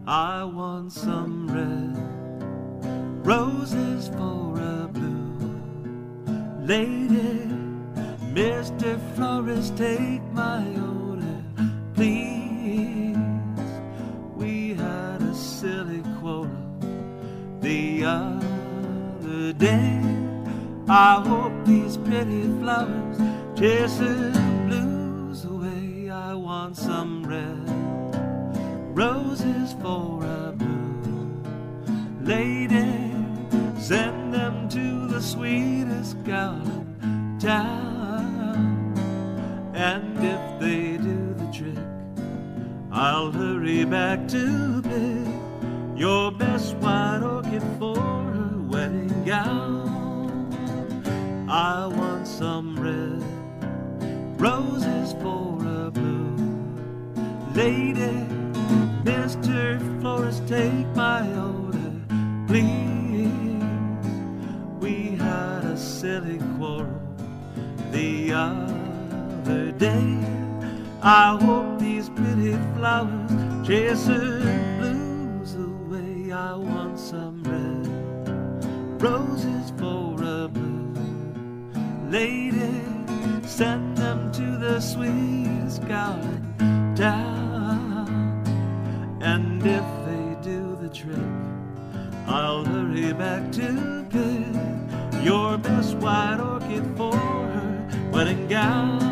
I want some red roses for a blue lady. Mr. Florist, take my order, please. We had a silly quarrel the other day. I hope these pretty flowers chase the blues away. I want some red roses for a blue lady. Send them to the sweetest gal in town. And if they do the trick, I'll hurry back to pick your best white orchid for her wedding gown. I want some red roses for a blue lady. Mr. Florist, take my order, please. We had a silly quarrel the other day. I hope these pretty flowers chase the blues away. I want some red roses for a blue lady. Send them to the sweetest gal in town. And if they do the trick, I'll hurry back to pick your best white orchid for her wedding gown.